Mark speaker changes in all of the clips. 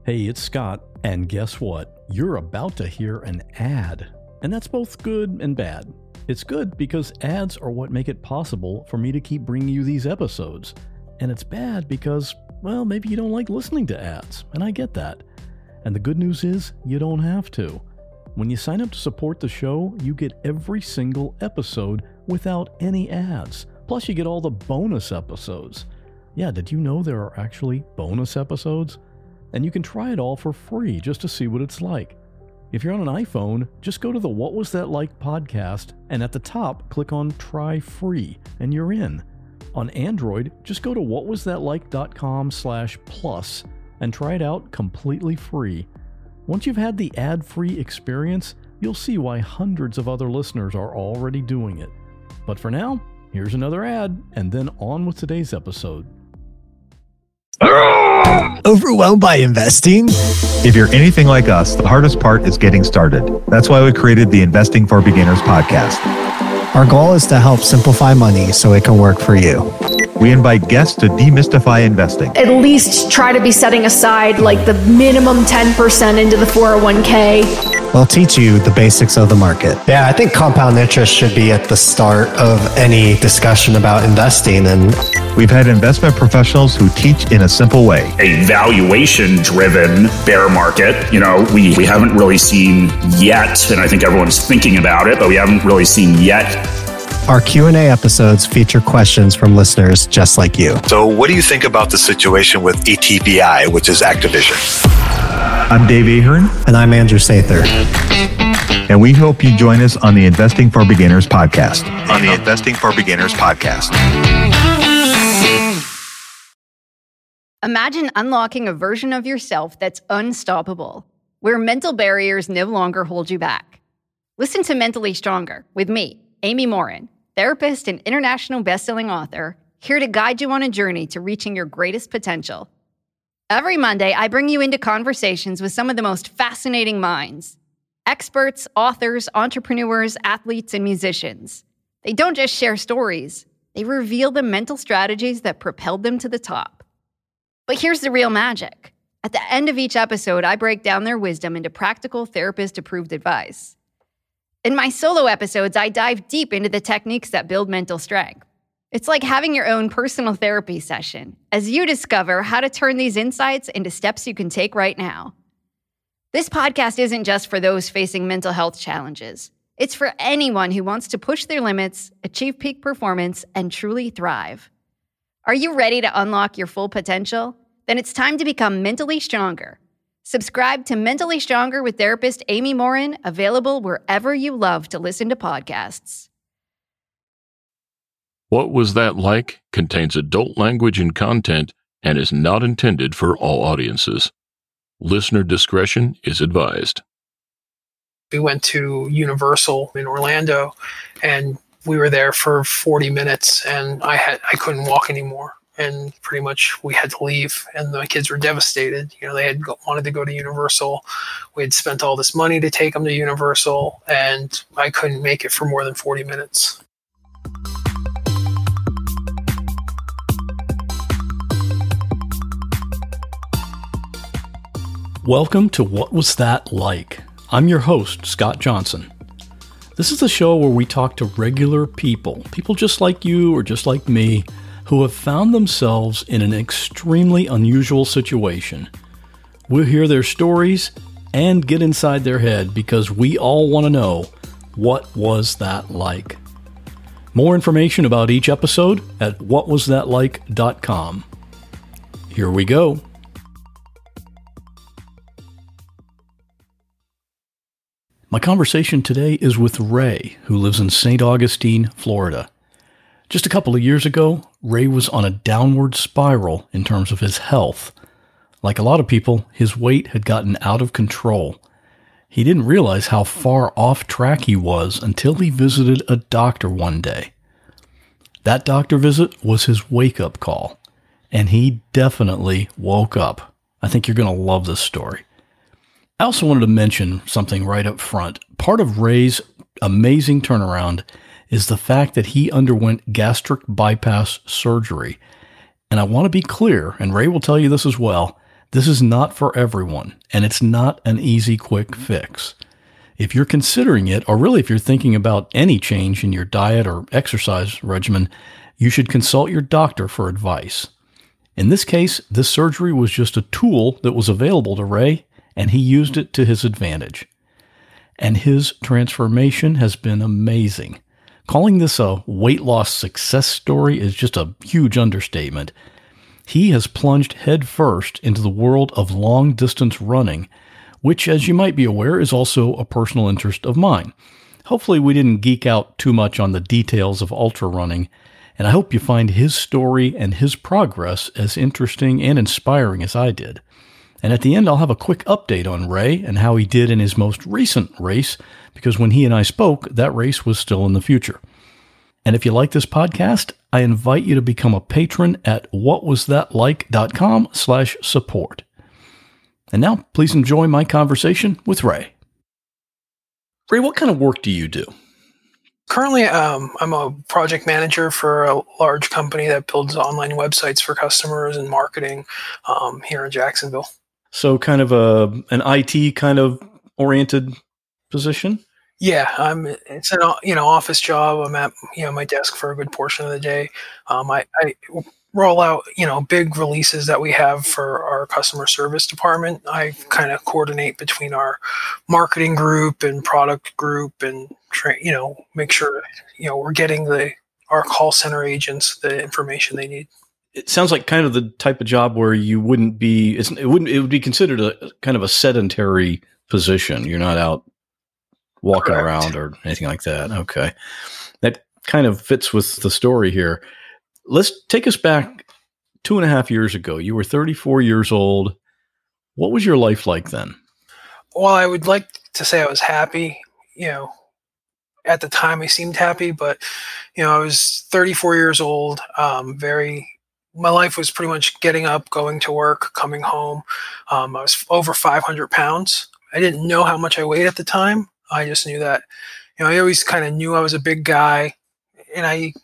Speaker 1: Hey, it's Scott, and guess what? You're about to hear an ad. And that's both good and bad. It's good because ads are what make it possible for me to keep bringing you these episodes. And it's bad because, well, maybe you don't like listening to ads, and I get that. And the good news is, you don't have to. When you sign up to support the show, you get every single episode without any ads. Plus, you get all the bonus episodes. Yeah, did you know there are actually bonus episodes? And you can try it all for free just to see what it's like. If you're on an iPhone, just go to the What Was That Like podcast, and at the top, click on Try Free, and you're in. On Android, just go to whatwasthatlike.com/plus and try it out completely free. Once you've had the ad-free experience, you'll see why hundreds of other listeners are already doing it. But for now, here's another ad, and then on with today's episode.
Speaker 2: Overwhelmed by investing?
Speaker 3: If you're anything like us, the hardest part is getting started. That's why we created the Investing for Beginners podcast.
Speaker 2: Our goal is to help simplify money so it can work for you.
Speaker 3: We invite guests to demystify investing.
Speaker 4: At least try to be setting aside like the minimum 10% into the 401k.
Speaker 2: We'll teach you the basics of the market. Yeah, I think compound interest should be at the start of any discussion about investing. And
Speaker 3: we've had investment professionals who teach in a simple way.
Speaker 5: A valuation-driven bear market, we haven't really seen yet, and I think everyone's thinking about it, but we haven't really seen yet.
Speaker 2: Our Q&A episodes feature questions from listeners just like you.
Speaker 6: So what do you think about the situation with ETBI, which is Activision?
Speaker 3: I'm Dave Ahern.
Speaker 2: And I'm Andrew Sather.
Speaker 3: And we hope you join us on the Investing for Beginners podcast.
Speaker 7: Imagine unlocking a version of yourself that's unstoppable, where mental barriers no longer hold you back. Listen to Mentally Stronger with me, Amy Morin, therapist and international best-selling author, here to guide you on a journey to reaching your greatest potential. Every Monday, I bring you into conversations with some of the most fascinating minds. Experts, authors, entrepreneurs, athletes, and musicians. They don't just share stories. They reveal the mental strategies that propelled them to the top. But here's the real magic. At the end of each episode, I break down their wisdom into practical therapist-approved advice. In my solo episodes, I dive deep into the techniques that build mental strength. It's like having your own personal therapy session as you discover how to turn these insights into steps you can take right now. This podcast isn't just for those facing mental health challenges. It's for anyone who wants to push their limits, achieve peak performance, and truly thrive. Are you ready to unlock your full potential? Then it's time to become mentally stronger. Subscribe to Mentally Stronger with therapist Amy Morin, available wherever you love to listen to podcasts.
Speaker 8: What Was That Like? Contains adult language and content and is not intended for all audiences. Listener discretion is advised.
Speaker 9: We went to Universal in Orlando, and we were there for 40 minutes, and I couldn't walk anymore. And pretty much we had to leave, and my kids were devastated. They had wanted to go to Universal. We had spent all this money to take them to Universal, and I couldn't make it for more than 40 minutes.
Speaker 1: Welcome to What Was That Like? I'm your host, Scott Johnson. This is the show where we talk to regular people just like you or just like me, who have found themselves in an extremely unusual situation. We'll hear their stories and get inside their head because we all want to know, what was that like? More information about each episode at whatwasthatlike.com. Here we go. My conversation today is with Ray, who lives in St. Augustine, Florida. Just a couple of years ago, Ray was on a downward spiral in terms of his health. Like a lot of people, his weight had gotten out of control. He didn't realize how far off track he was until he visited a doctor one day. That doctor visit was his wake-up call, and he definitely woke up. I think you're going to love this story. I also wanted to mention something right up front. Part of Ray's amazing turnaround is the fact that he underwent gastric bypass surgery. And I want to be clear, and Ray will tell you this as well, This is not for everyone, and it's not an easy, quick fix. If you're considering it, or really if you're thinking about any change in your diet or exercise regimen, you should consult your doctor for advice. In this case, this surgery was just a tool that was available to Ray, and he used it to his advantage. And his transformation has been amazing. Calling this a weight loss success story is just a huge understatement. He has plunged headfirst into the world of long-distance running, which, as you might be aware, is also a personal interest of mine. Hopefully we didn't geek out too much on the details of ultra running, and I hope you find his story and his progress as interesting and inspiring as I did. And at the end, I'll have a quick update on Ray and how he did in his most recent race, because when he and I spoke, that race was still in the future. And if you like this podcast, I invite you to become a patron at whatwasthatlike.com/support. And now, please enjoy my conversation with Ray. Ray, what kind of work do you do?
Speaker 9: Currently, I'm a project manager for a large company that builds online websites for customers and marketing here in Jacksonville.
Speaker 1: So kind of an IT kind of oriented position?
Speaker 9: Yeah, it's an office job. I'm at my desk for a good portion of the day. I roll out big releases that we have for our customer service department. I kind of coordinate between our marketing group and product group, and make sure we're getting our call center agents the information they need.
Speaker 1: It sounds like kind of the type of job where you wouldn't be. It would be considered a kind of a sedentary position. You're not out walking
Speaker 9: Correct.
Speaker 1: around or anything like that. Okay, that kind of fits with the story here. Let's take us back 2.5 years ago. You were 34 years old. What was your life like then?
Speaker 9: Well, I would like to say I was happy. At the time I seemed happy, but I was 34 years old. My life was pretty much getting up, going to work, coming home. I was over 500 pounds. I didn't know how much I weighed at the time. I just knew that, I always kind of knew I was a big guy, and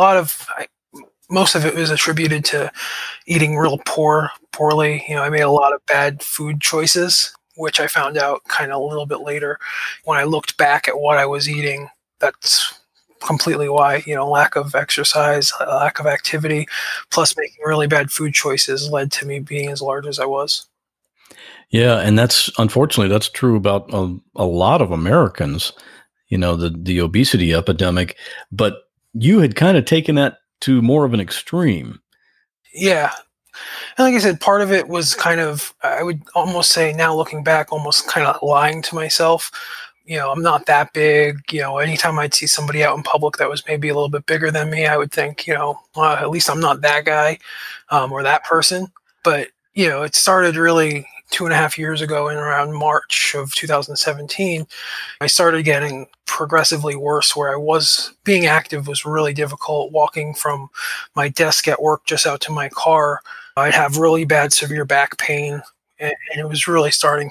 Speaker 9: most of it was attributed to eating real poorly. I made a lot of bad food choices, which I found out kind of a little bit later when I looked back at what I was eating. That's completely why, lack of exercise, lack of activity, plus making really bad food choices led to me being as large as I was.
Speaker 1: Yeah, and unfortunately that's true about a lot of Americans, the obesity epidemic, but you had kind of taken that to more of an extreme.
Speaker 9: Yeah. And like I said, part of it was kind of, I would almost say now looking back, almost kind of lying to myself. I'm not that big. Anytime I'd see somebody out in public that was maybe a little bit bigger than me, I would think, at least I'm not that guy or that person. But, it started really 2.5 years ago, in around March of 2017, I started getting progressively worse, where being active was really difficult. Walking from my desk at work just out to my car, I'd have really bad, severe back pain. And it was really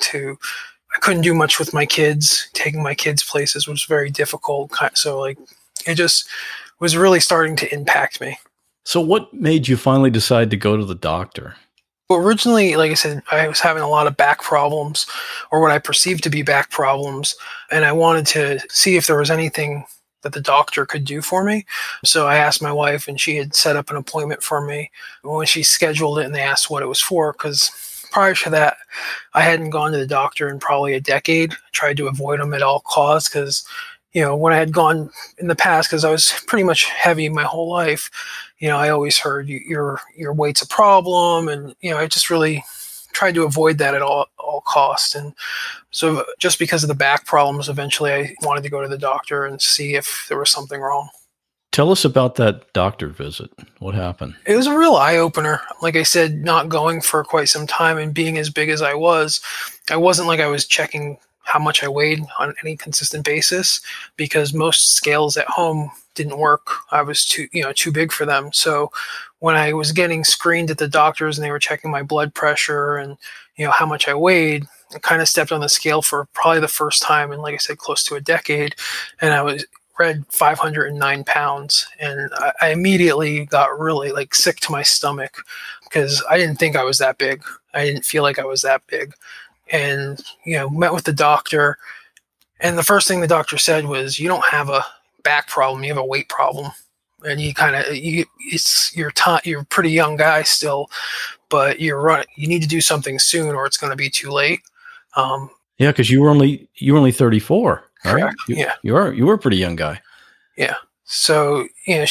Speaker 9: I couldn't do much with my kids. Taking my kids places was very difficult. So it just was really starting to impact me.
Speaker 1: So what made you finally decide to go to the doctor?
Speaker 9: Well, originally, like I said, I was having a lot of back problems, or what I perceived to be back problems, and I wanted to see if there was anything that the doctor could do for me. So I asked my wife, and she had set up an appointment for me. When she scheduled it and they asked what it was for, because prior to that, I hadn't gone to the doctor in probably a decade. I tried to avoid them at all costs because, when I had gone in the past, because I was pretty much heavy my whole life, I always heard your weight's a problem. And, I just really tried to avoid that at all costs. And so just because of the back problems, eventually I wanted to go to the doctor and see if there was something wrong.
Speaker 1: Tell us about that doctor visit. What happened?
Speaker 9: It was a real eye-opener. Like I said, not going for quite some time and being as big as I wasn't like I was checking how much I weighed on any consistent basis, because most scales at home didn't work. I was too big for them. So when I was getting screened at the doctors and they were checking my blood pressure and, how much I weighed, I kind of stepped on the scale for probably the first time in, like I said, close to a decade. And I read 509 pounds, and I immediately got really like sick to my stomach because I didn't think I was that big. I didn't feel like I was that big. And, met with the doctor, and the first thing the doctor said was, you don't have a back problem, you have a weight problem. And you're a pretty young guy still, but you need to do something soon or it's going to be too late.
Speaker 1: Yeah, because you were only 34. Right?
Speaker 9: Correct.
Speaker 1: You were a pretty young guy.
Speaker 9: Yeah. So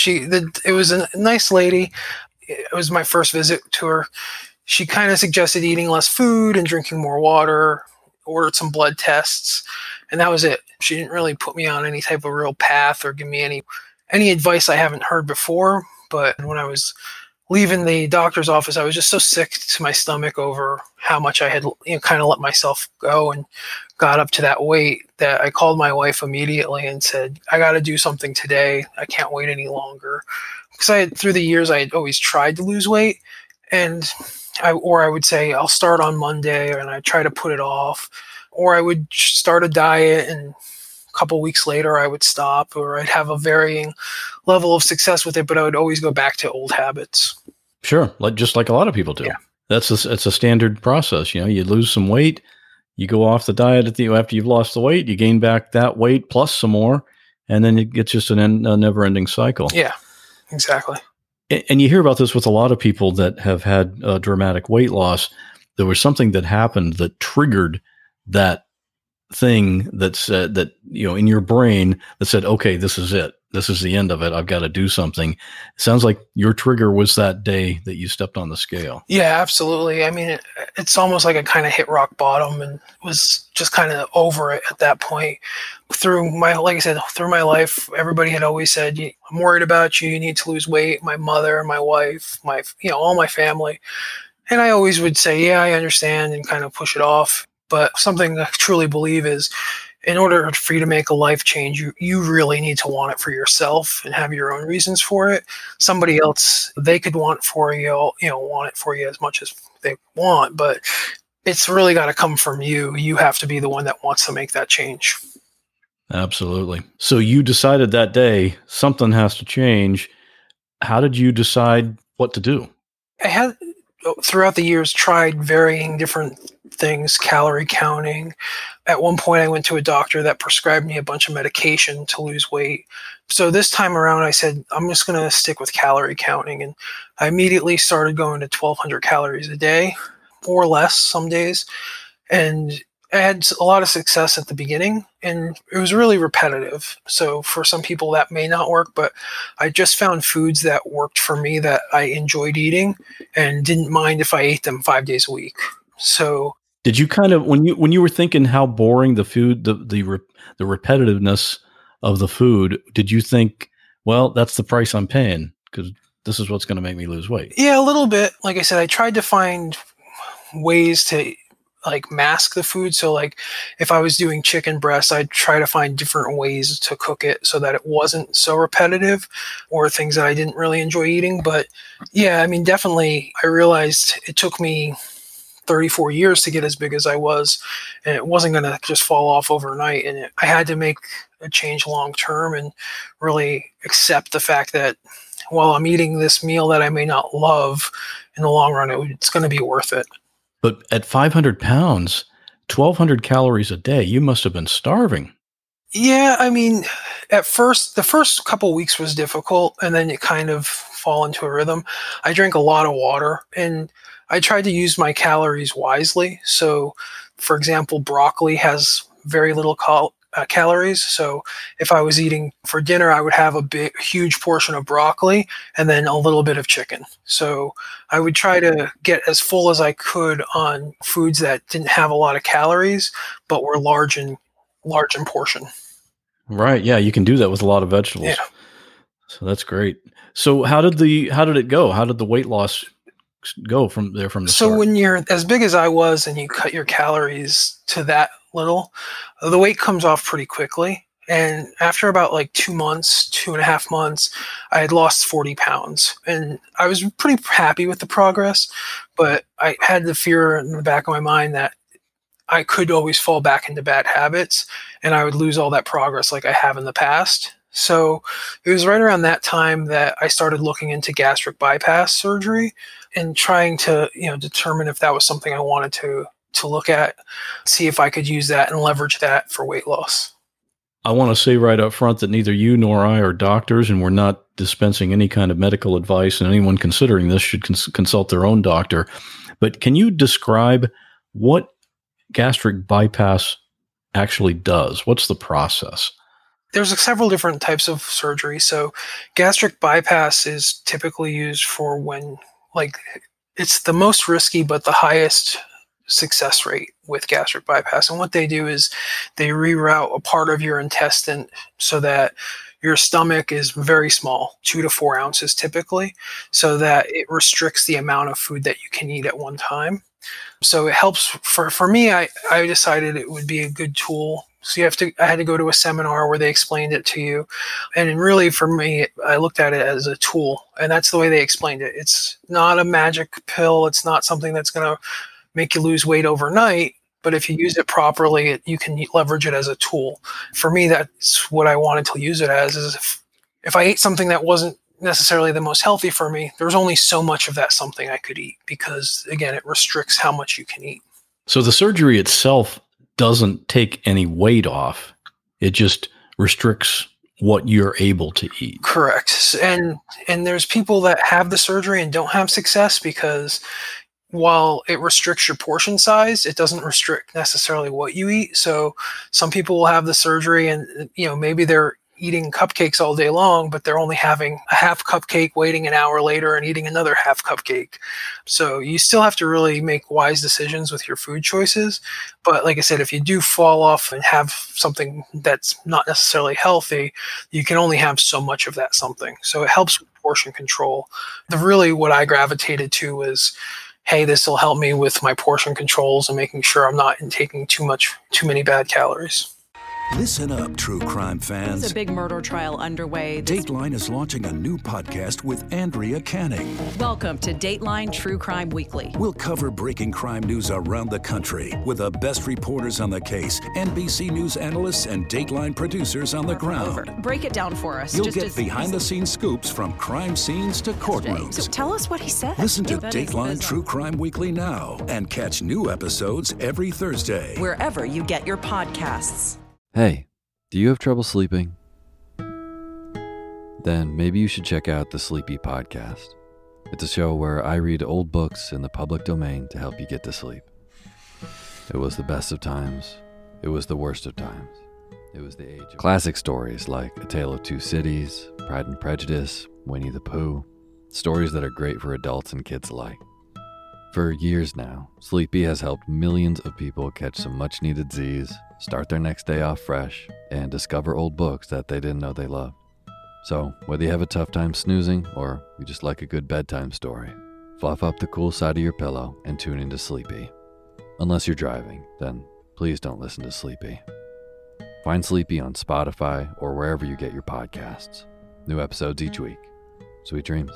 Speaker 9: it was a nice lady. It was my first visit to her. She kind of suggested eating less food and drinking more water. Ordered some blood tests, and that was it. She didn't really put me on any type of real path or give me any advice I haven't heard before. But when I was leaving the doctor's office, I was just so sick to my stomach over how much I had kind of let myself go and got up to that weight that I called my wife immediately and said, I got to do something today. I can't wait any longer. Because through the years, I had always tried to lose weight, and I would say I'll start on Monday, and I try to put it off, or I would start a diet and a couple weeks later I would stop, or I'd have a varying level of success with it, but I would always go back to old habits.
Speaker 1: Sure, just like a lot of people do. Yeah. It's a standard process. You lose some weight, you go off the diet after you've lost the weight, you gain back that weight plus some more, and then it gets just a never-ending cycle.
Speaker 9: Yeah, exactly.
Speaker 1: And you hear about this with a lot of people that have had dramatic weight loss. There was something that happened that triggered that thing that said that, in your brain that said, okay, this is it. This is the end of it. I've got to do something. It sounds like your trigger was that day that you stepped on the scale.
Speaker 9: Yeah, absolutely. I mean, it's almost like I kind of hit rock bottom and was just kind of over it at that point. Like I said, through my life, everybody had always said, I'm worried about you. You need to lose weight. My mother, my wife, all my family. And I always would say, yeah, I understand, and kind of push it off. But something I truly believe is, in order for you to make a life change, you really need to want it for yourself and have your own reasons for it. Somebody else, they could want it for you, want it for you as much as they want, but it's really got to come from you. You have to be the one that wants to make that change.
Speaker 1: Absolutely. So you decided that day something has to change. How did you decide what to do?
Speaker 9: I had, throughout the years, tried varying different things, calorie counting. At one point, I went to a doctor that prescribed me a bunch of medication to lose weight. So this time around, I said, I'm just going to stick with calorie counting. And I immediately started going to 1,200 calories a day or less some days. And I had a lot of success at the beginning, and it was really repetitive. So for some people that may not work, but I just found foods that worked for me that I enjoyed eating and didn't mind if I ate them 5 days a week. So
Speaker 1: did you kind of, when you were thinking how boring the food, the repetitiveness of the food, did you think, well, that's the price I'm paying because this is what's going to make me lose weight?
Speaker 9: Yeah, a little bit. Like I said, I tried to find ways to mask the food. So if I was doing chicken breast, I'd try to find different ways to cook it so that it wasn't so repetitive or things that I didn't really enjoy eating. But yeah, I mean, definitely I realized it took me 34 years to get as big as I was, and it wasn't going to just fall off overnight. And I had to make a change long term and really accept the fact that while I'm eating this meal that I may not love, in the long run, it's going to be worth it.
Speaker 1: But at 500 pounds, 1,200 calories a day, you must have been starving.
Speaker 9: Yeah, I mean, at first, the first couple weeks was difficult, and then it kind of fall into a rhythm. I drank a lot of water, and I tried to use my calories wisely. So, for example, broccoli has very little calories. So if I was eating for dinner, I would have a huge portion of broccoli and then a little bit of chicken. So I would try to get as full as I could on foods that didn't have a lot of calories, but were large in portion.
Speaker 1: Right. Yeah. You can do that with a lot of vegetables.
Speaker 9: Yeah.
Speaker 1: So that's great. So how did it go? How did the weight loss go from the start?
Speaker 9: So when you're as big as I was and you cut your calories to that little, the weight comes off pretty quickly. And after about 2.5 months, I had lost 40 pounds. And I was pretty happy with the progress, but I had the fear in the back of my mind that I could always fall back into bad habits and I would lose all that progress like I have in the past. So it was right around that time that I started looking into gastric bypass surgery and trying to, determine if that was something I wanted to look at, see if I could use that and leverage that for weight loss.
Speaker 1: I want to say right up front that neither you nor I are doctors, and we're not dispensing any kind of medical advice, and anyone considering this should consult their own doctor. But can you describe what gastric bypass actually does? What's the process?
Speaker 9: There's several different types of surgery. So gastric bypass is typically used for when, it's the most risky but the highest success rate with gastric bypass. And what they do is they reroute a part of your intestine so that your stomach is very small, 2 to 4 ounces typically, so that it restricts the amount of food that you can eat at one time. So it helps. For me, I decided it would be a good tool. So I had to go to a seminar where they explained it to you. And really for me, I looked at it as a tool, and that's the way they explained it. It's not a magic pill. It's not something that's going to make you lose weight overnight, but if you use it properly, you can leverage it as a tool. For me, that's what I wanted to use it as, is if I ate something that wasn't necessarily the most healthy for me, there's only so much of that something I could eat, because again, it restricts how much you can eat.
Speaker 1: So the surgery itself doesn't take any weight off. It just restricts what you're able to eat.
Speaker 9: Correct. And there's people that have the surgery and don't have success because while it restricts your portion size, it doesn't restrict necessarily what you eat. So some people will have the surgery and, maybe they're eating cupcakes all day long, but they're only having a half cupcake, waiting an hour later and eating another half cupcake. So you still have to really make wise decisions with your food choices. But like I said, if you do fall off and have something that's not necessarily healthy, you can only have so much of that something. So it helps with portion control. What I gravitated to was, hey, this will help me with my portion controls and making sure I'm not taking too many bad calories.
Speaker 10: Listen up, true crime fans.
Speaker 11: There's a big murder trial underway.
Speaker 10: Dateline is launching a new podcast with Andrea Canning.
Speaker 11: Welcome to Dateline True Crime Weekly.
Speaker 10: We'll cover breaking crime news around the country with the best reporters on the case, NBC News analysts, and Dateline producers on the ground.
Speaker 11: Break it down for us.
Speaker 10: You'll get behind-the-scenes scoops from crime scenes to courtrooms.
Speaker 11: So tell us what he said.
Speaker 10: Listen to Dateline True Crime Weekly now and catch new episodes every Thursday.
Speaker 11: Wherever you get your podcasts.
Speaker 12: Hey, do you have trouble sleeping? Then maybe you should check out the Sleepy Podcast. It's a show where I read old books in the public domain to help you get to sleep. It was the best of times. It was the worst of times. It was the age of classic stories like A Tale of Two Cities, Pride and Prejudice, Winnie the Pooh. Stories that are great for adults and kids alike. For years now, Sleepy has helped millions of people catch some much-needed Z's, start their next day off fresh, and discover old books that they didn't know they loved. So, whether you have a tough time snoozing or you just like a good bedtime story, fluff up the cool side of your pillow and tune into Sleepy. Unless you're driving, then please don't listen to Sleepy. Find Sleepy on Spotify or wherever you get your podcasts. New episodes each week. Sweet dreams.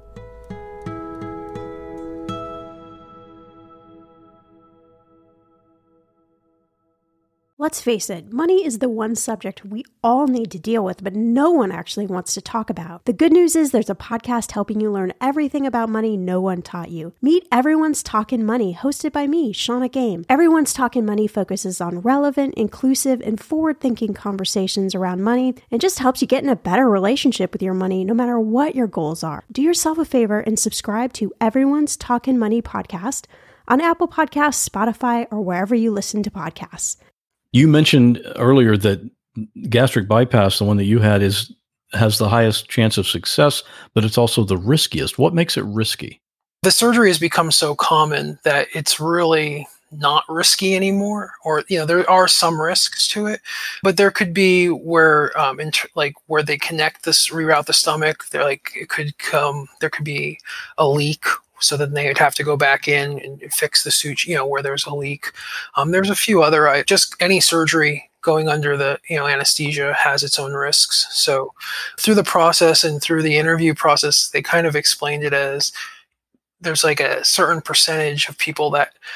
Speaker 13: Let's face it, money is the one subject we all need to deal with, but no one actually wants to talk about. The good news is there's a podcast helping you learn everything about money no one taught you. Meet Everyone's Talkin' Money, hosted by me, Shauna Game. Everyone's Talkin' Money focuses on relevant, inclusive, and forward-thinking conversations around money and just helps you get in a better relationship with your money no matter what your goals are. Do yourself a favor and subscribe to Everyone's Talkin' Money podcast on Apple Podcasts, Spotify, or wherever you listen to podcasts.
Speaker 1: You mentioned earlier that gastric bypass, the one that you had, has the highest chance of success, but it's also the riskiest. What makes it risky?
Speaker 9: The surgery has become so common that it's really not risky anymore, or there are some risks to it, but there could be where where they connect this, reroute the stomach. There could be a leak. So then they would have to go back in and fix the suture, where there's a leak. There's a few other, just any surgery going under the, anesthesia has its own risks. So through the process and through the interview process, they kind of explained it as there's like a certain percentage of people that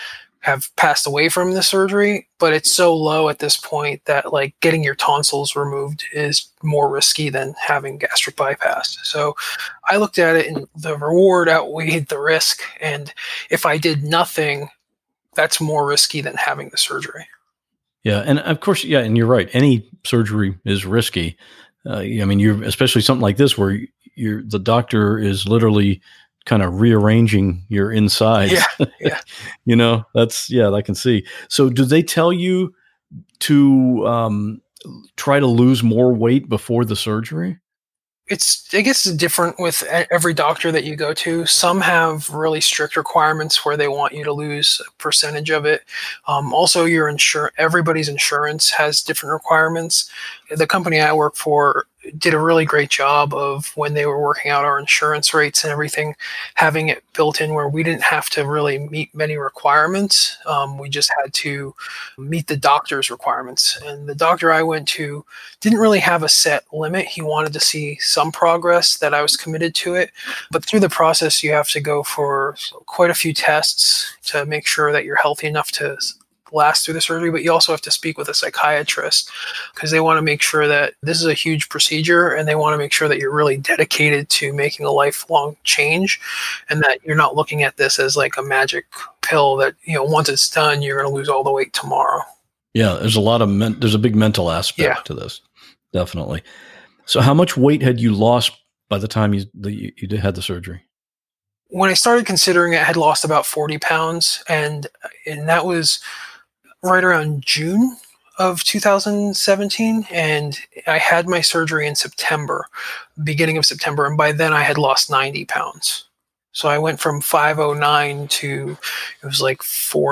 Speaker 9: have passed away from the surgery, but it's so low at this point that like getting your tonsils removed is more risky than having gastric bypass. So I looked at it and the reward outweighed the risk. And if I did nothing, that's more risky than having the surgery.
Speaker 1: Yeah. And of course, yeah. And you're right. Any surgery is risky. I mean, you're especially something like this where the doctor is literally kind of rearranging your insides.
Speaker 9: Yeah.
Speaker 1: I can see. So do they tell you to try to lose more weight before the surgery?
Speaker 9: I guess it's different with every doctor that you go to. Some have really strict requirements where they want you to lose a percentage of it. Also, everybody's insurance has different requirements. The company I work for did a really great job of, when they were working out our insurance rates and everything, having it built in where we didn't have to really meet many requirements. We just had to meet the doctor's requirements. And the doctor I went to didn't really have a set limit. He wanted to see some progress, that I was committed to it. But through the process, you have to go for quite a few tests to make sure that you're healthy enough to last through the surgery, but you also have to speak with a psychiatrist because they want to make sure that this is a huge procedure and they want to make sure that you're really dedicated to making a lifelong change and that you're not looking at this as like a magic pill that, once it's done, you're going to lose all the weight tomorrow.
Speaker 1: Yeah, there's a big mental aspect to this. Definitely. So how much weight had you lost by the time you had the surgery?
Speaker 9: When I started considering it, I had lost about 40 pounds and that was right around June of 2017, and I had my surgery in beginning of September, and by then I had lost 90 pounds. So I went from 509 to, it was like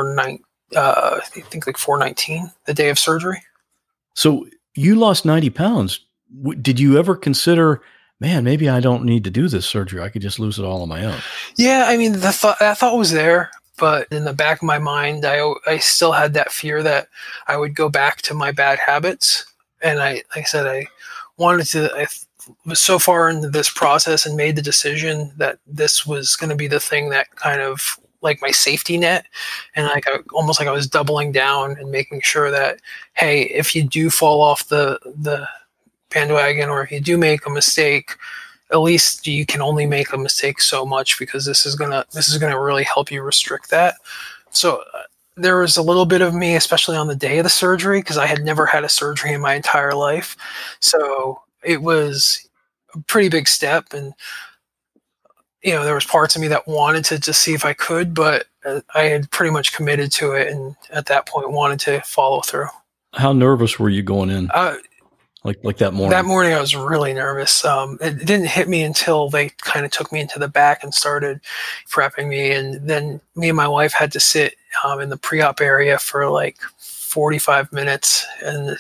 Speaker 9: 419 the day of surgery.
Speaker 1: So you lost 90 pounds. Did you ever consider, man, maybe I don't need to do this surgery, I could just lose it all on my own?
Speaker 9: Yeah, I mean, that thought was there. But in the back of my mind, I still had that fear that I would go back to my bad habits. And I was so far into this process and made the decision that this was going to be the thing that kind of like my safety net. And almost like I was doubling down and making sure that, hey, if you do fall off the bandwagon or if you do make a mistake, at least you can only make a mistake so much because this is gonna really help you restrict that. So there was a little bit of me, especially on the day of the surgery, because I had never had a surgery in my entire life. So it was a pretty big step, and there was parts of me that wanted to just see if I could, but I had pretty much committed to it, and at that point wanted to follow through.
Speaker 1: How nervous were you going in? Like that morning?
Speaker 9: That morning I was really nervous. It didn't hit me until they kind of took me into the back and started prepping me. And then me and my wife had to sit in the pre-op area for like 45 minutes. And,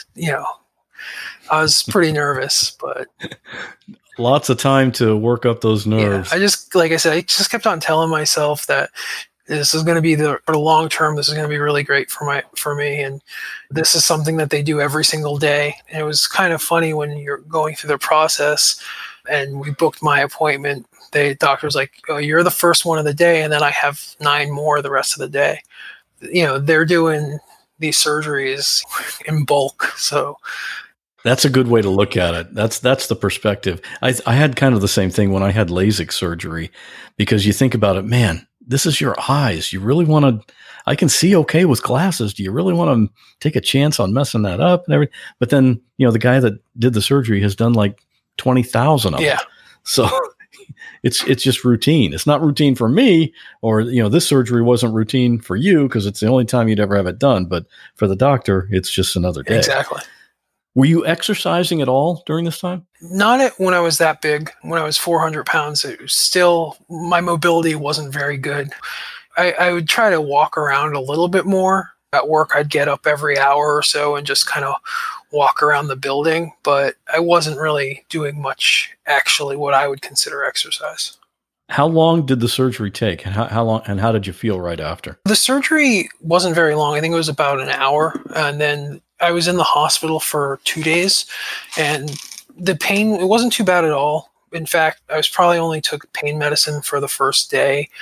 Speaker 9: I was pretty nervous, but...
Speaker 1: Lots of time to work up those nerves.
Speaker 9: Yeah, like I said, I just kept on telling myself that this is going to be for the long term. This is going to be really great for me. And this is something that they do every single day. And it was kind of funny when you're going through the process and we booked my appointment. The doctor was like, oh, you're the first one of the day. And then I have 9 more the rest of the day. They're doing these surgeries in bulk. So
Speaker 1: that's a good way to look at it. That's the perspective. I had kind of the same thing when I had LASIK surgery, because you think about it, man, this is your eyes. You really want to, I can see okay with glasses. Do you really want to take a chance on messing that up and everything? But then, the guy that did the surgery has done like 20,000 of them. So it's just routine. It's not routine for me, or, this surgery wasn't routine for you because it's the only time you'd ever have it done. But for the doctor, it's just another day.
Speaker 9: Exactly.
Speaker 1: Were you exercising at all during this time?
Speaker 9: Not when I was that big. When I was 400 pounds, it was still, my mobility wasn't very good. I would try to walk around a little bit more. At work, I'd get up every hour or so and just kind of walk around the building, but I wasn't really doing much, actually, what I would consider exercise.
Speaker 1: How long did the surgery take? How long, and how did you feel right after?
Speaker 9: The surgery wasn't very long. I think it was about an hour, and then I was in the hospital for 2 days, and the pain, it wasn't too bad at all. In fact, I was probably only took pain medicine for the first day,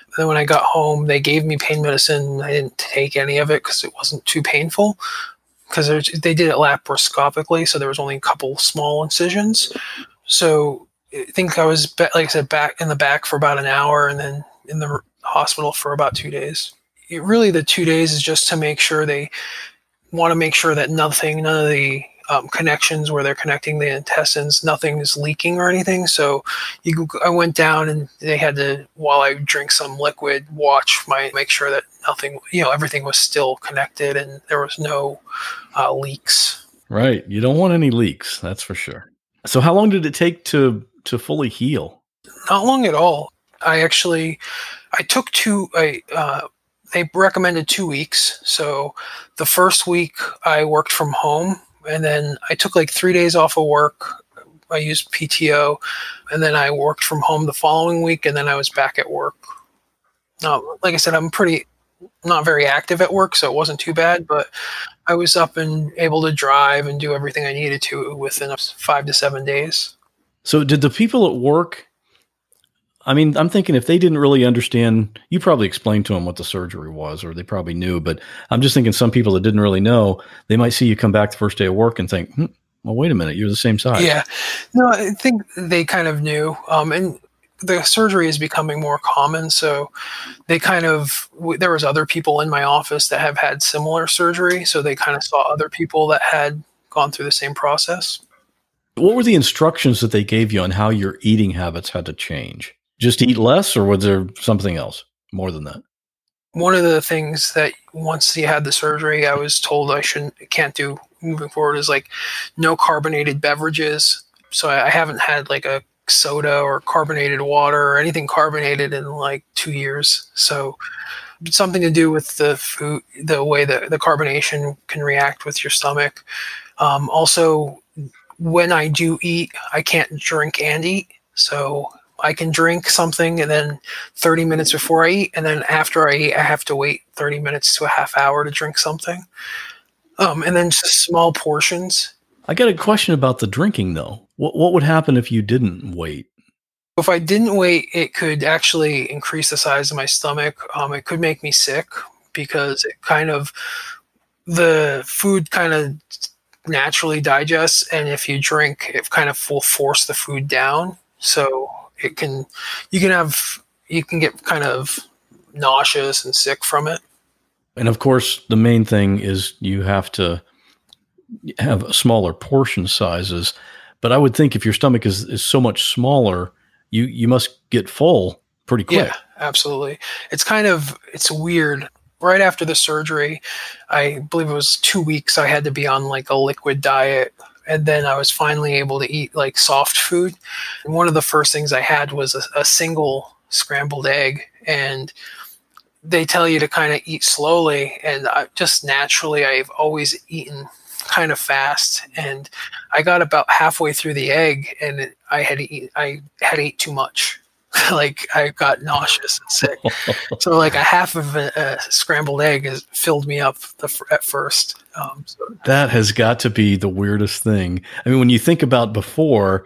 Speaker 9: Then when I got home, they gave me pain medicine. I didn't take any of it because it wasn't too painful, because they did it laparoscopically, so there was only a couple small incisions. So I think I was, like I said, back in the back for about an hour, and then in the hospital for about 2 days. Really, the 2 days is just to make sure they want to make sure that none of the connections where they're connecting the intestines, nothing is leaking or anything. So I went down, and they had to, while I drink some liquid, make sure that nothing, everything was still connected and there was no leaks.
Speaker 1: Right. You don't want any leaks. That's for sure. So how long did it take to fully heal?
Speaker 9: Not long at all. I took they recommended 2 weeks. So the first week I worked from home, and then I took like 3 days off of work. I used PTO, and then I worked from home the following week, and then I was back at work. Like I said, I'm not very active at work, so it wasn't too bad, but I was up and able to drive and do everything I needed to within 5 to 7 days.
Speaker 1: So did the people at work, I mean, I'm thinking if they didn't really understand, you probably explained to them what the surgery was, or they probably knew, but I'm just thinking some people that didn't really know, they might see you come back the first day of work and think, well, wait a minute, you're the same size.
Speaker 9: Yeah. No, I think they kind of knew. And the surgery is becoming more common. So there was other people in my office that have had similar surgery. So they kind of saw other people that had gone through the same process.
Speaker 1: What were the instructions that they gave you on how your eating habits had to change? Just eat less, or was there something else more than that?
Speaker 9: One of the things that once you had the surgery, I was told I can't do moving forward is like no carbonated beverages. So I haven't had like a soda or carbonated water or anything carbonated in like 2 years. So something to do with the food, the way that the carbonation can react with your stomach. Also, when I do eat, I can't drink and eat. So I can drink something and then 30 minutes before I eat, and then after I eat, I have to wait 30 minutes to a half hour to drink something. And then just small portions.
Speaker 1: I got a question about the drinking, though. What would happen if you didn't wait?
Speaker 9: If I didn't wait, it could actually increase the size of my stomach. It could make me sick because the food kind of naturally digests, and if you drink, it kind of will force the food down. So you can get kind of nauseous and sick from it.
Speaker 1: And of course, the main thing is you have to have smaller portion sizes. But I would think if your stomach is so much smaller, you must get full pretty quick.
Speaker 9: Yeah, absolutely. It's weird. Right after the surgery, I believe it was 2 weeks, I had to be on like a liquid diet. And then I was finally able to eat like soft food. And one of the first things I had was a single scrambled egg. And they tell you to kind of eat slowly. And I've always eaten kind of fast. And I got about halfway through the egg, and I had ate too much. Like I got nauseous and sick. So like a half of a scrambled egg has filled me up at first.
Speaker 1: That has got to be the weirdest thing. I mean, when you think about before,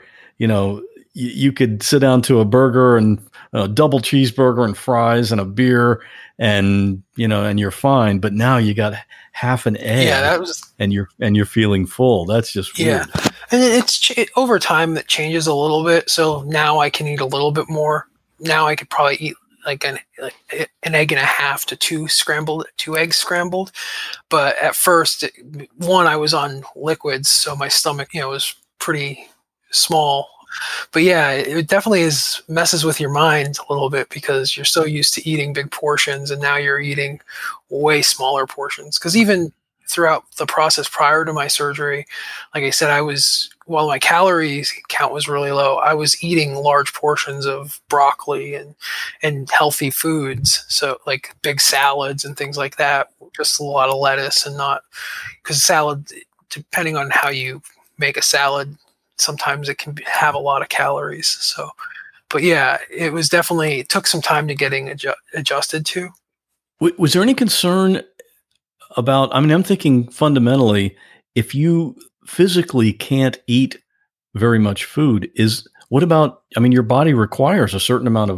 Speaker 1: you could sit down to a burger and a double cheeseburger and fries and a beer and you're fine. But now you got half an egg and you're feeling full. That's just weird.
Speaker 9: Yeah. And over time that changes a little bit. So now I can eat a little bit more. Now I could probably eat like an egg and a half to two eggs scrambled. But at first, I was on liquids, so my stomach, was pretty small. But yeah, it definitely messes with your mind a little bit because you're so used to eating big portions, and now you're eating way smaller portions. Because even throughout the process prior to my surgery, like I said, while my calories count was really low, I was eating large portions of broccoli and healthy foods. So like big salads and things like that, just a lot of lettuce, and not because salad, depending on how you make a salad, sometimes it can have a lot of calories. So, but yeah, it took some time to getting adjusted to.
Speaker 1: Was there any concern about, I'm thinking fundamentally, if you physically can't eat very much food, your body requires a certain amount of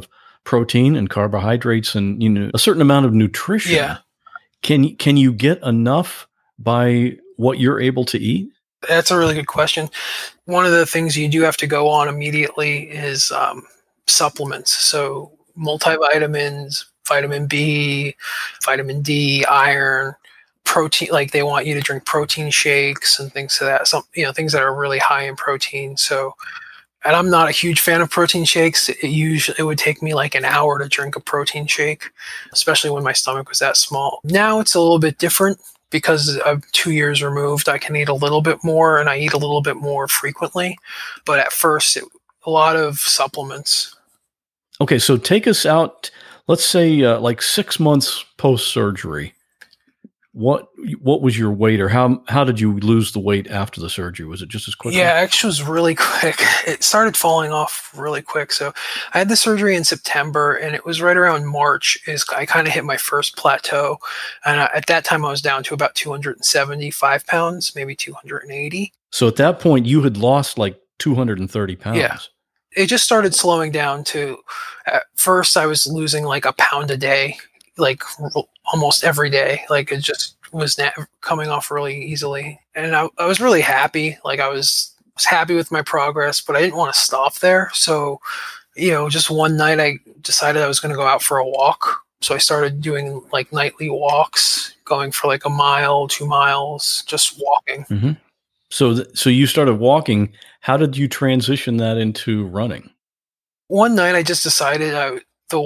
Speaker 1: protein and carbohydrates and, you know, a certain amount of nutrition.
Speaker 9: Yeah.
Speaker 1: Can you get enough by what you're able to eat?
Speaker 9: That's a really good question. One of the things you do have to go on immediately is supplements. So multivitamins, vitamin B, vitamin D, iron, protein. Like they want you to drink protein shakes and things like that. Some, you know, things that are really high in protein. So, and I'm not a huge fan of protein shakes. It would take me like an hour to drink a protein shake, especially when my stomach was that small. Now it's a little bit different. Because I'm 2 years removed, I can eat a little bit more, and I eat a little bit more frequently. But at first, a lot of supplements.
Speaker 1: Okay, so take us out, let's say like 6 months post-surgery. What was your weight, or how did you lose the weight after the surgery? Was it just as quick?
Speaker 9: Yeah, actually, it was really quick. It started falling off really quick. So I had the surgery in September, and it was right around March I kind of hit my first plateau. And at that time, I was down to about 275 pounds, maybe 280.
Speaker 1: So at that point, you had lost like 230 pounds.
Speaker 9: Yeah. It just started slowing down to, at first, I was losing like a pound a day, like almost every day. Like it just was coming off really easily. And I was really happy. Like I was happy with my progress, but I didn't want to stop there. So, you know, just one night I decided I was going to go out for a walk. So I started doing like nightly walks, going for like a mile, 2 miles, just walking.
Speaker 1: Mm-hmm. So you started walking. How did you transition that into running?
Speaker 9: One night I just decided the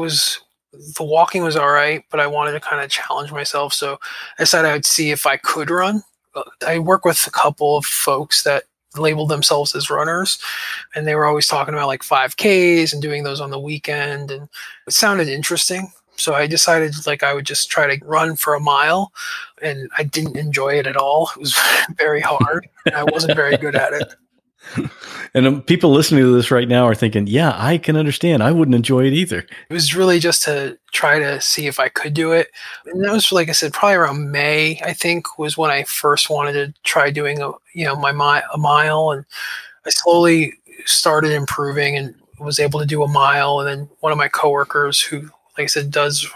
Speaker 9: walking was all right, but I wanted to kind of challenge myself. So I decided I would see if I could run. I work with a couple of folks that label themselves as runners, and they were always talking about like 5Ks and doing those on the weekend. And it sounded interesting. So I decided like I would just try to run for a mile, and I didn't enjoy it at all. It was very hard. And I wasn't very good at it.
Speaker 1: And people listening to this right now are thinking, yeah, I can understand. I wouldn't enjoy it either.
Speaker 9: It was really just to try to see if I could do it. And that was, like I said, probably around May, I think, was when I first wanted to try doing a mile. And I slowly started improving and was able to do a mile. And then one of my coworkers who, like I said,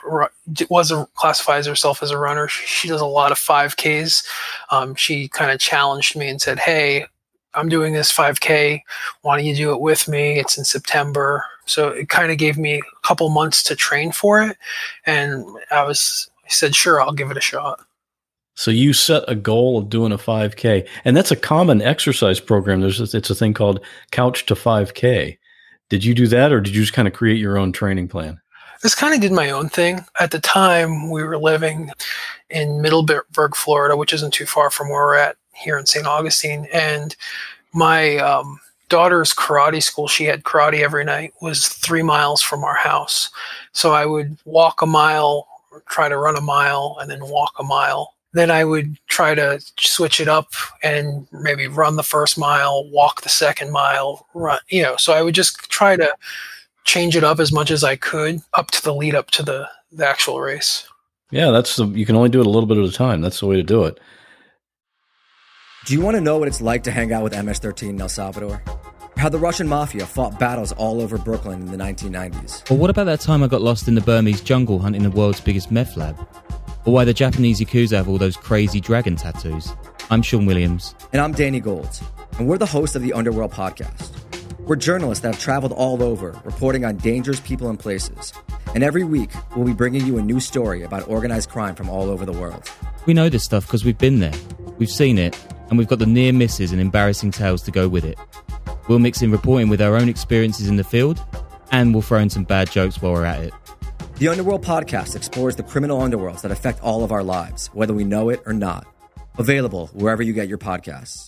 Speaker 9: classifies herself as a runner. She does a lot of 5Ks. She kind of challenged me and said, hey, I'm doing this 5K. Why don't you do it with me? It's in September. So it kind of gave me a couple months to train for it. And I said, sure, I'll give it a shot.
Speaker 1: So you set a goal of doing a 5K, and that's a common exercise program. It's a thing called Couch to 5K. Did you do that, or did you just kind of create your own training plan?
Speaker 9: Just kind of did my own thing. At the time, we were living in Middleburg, Florida, which isn't too far from where we're at here in St. Augustine. And my daughter's karate school, she had karate every night, was 3 miles from our house. So I would walk a mile, try to run a mile, and then walk a mile. Then I would try to switch it up and maybe run the first mile, walk the second mile, run, so I would just try to change it up as much as I could up to the lead up to the actual race.
Speaker 1: Yeah, you can only do it a little bit at a time. That's the way to do it.
Speaker 14: Do you want to know what it's like to hang out with MS-13 in El Salvador? How the Russian mafia fought battles all over Brooklyn in the 1990s?
Speaker 15: Or what about that time I got lost in the Burmese jungle hunting the world's biggest meth lab? Or why the Japanese Yakuza have all those crazy dragon tattoos? I'm Sean Williams.
Speaker 14: And I'm Danny Gold. And we're the hosts of the Underworld Podcast. We're journalists that have traveled all over, reporting on dangerous people and places. And every week, we'll be bringing you a new story about organized crime from all over the world.
Speaker 15: We know this stuff because we've been there. We've seen it. And we've got the near misses and embarrassing tales to go with it. We'll mix in reporting with our own experiences in the field, and we'll throw in some bad jokes while we're at it.
Speaker 14: The Underworld Podcast explores the criminal underworlds that affect all of our lives, whether we know it or not. Available wherever you get your podcasts.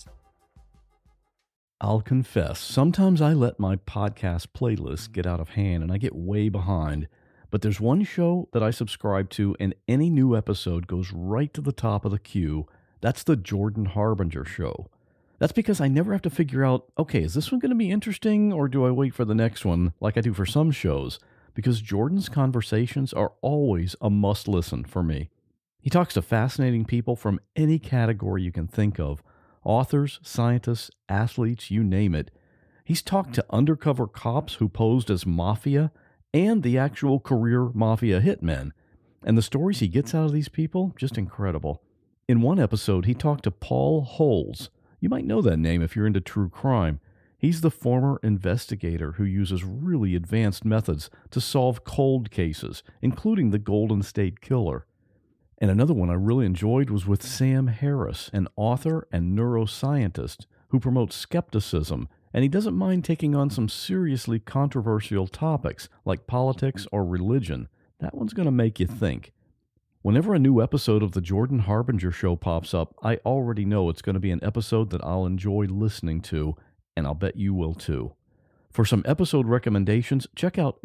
Speaker 1: I'll confess, sometimes I let my podcast playlist get out of hand and I get way behind. But there's one show that I subscribe to, and any new episode goes right to the top of the queue. That's the Jordan Harbinger Show. That's because I never have to figure out, okay, is this one going to be interesting, or do I wait for the next one like I do for some shows? Because Jordan's conversations are always a must-listen for me. He talks to fascinating people from any category you can think of. Authors, scientists, athletes, you name it. He's talked to undercover cops who posed as mafia and the actual career mafia hitmen. And the stories he gets out of these people, just incredible. In one episode, he talked to Paul Holes. You might know that name if you're into true crime. He's the former investigator who uses really advanced methods to solve cold cases, including the Golden State Killer. And another one I really enjoyed was with Sam Harris, an author and neuroscientist who promotes skepticism, and he doesn't mind taking on some seriously controversial topics like politics or religion. That one's going to make you think. Whenever a new episode of the Jordan Harbinger Show pops up, I already know it's going to be an episode that I'll enjoy listening to, and I'll bet you will too. For some episode recommendations, check out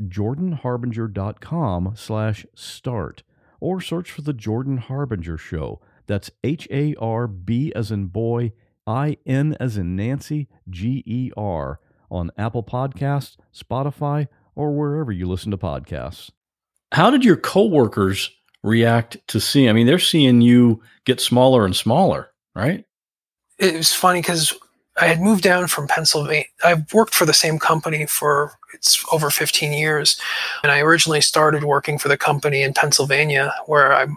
Speaker 1: jordanharbinger.com/start or search for The Jordan Harbinger Show. That's HARB as in boy, IN as in Nancy, GER on Apple Podcasts, Spotify, or wherever you listen to podcasts. How did your coworkers react to seeing? I mean, they're seeing you get smaller and smaller, right?
Speaker 9: It was funny because I had moved down from Pennsylvania. I've worked for the same company for it's over 15 years, and I originally started working for the company in Pennsylvania, where I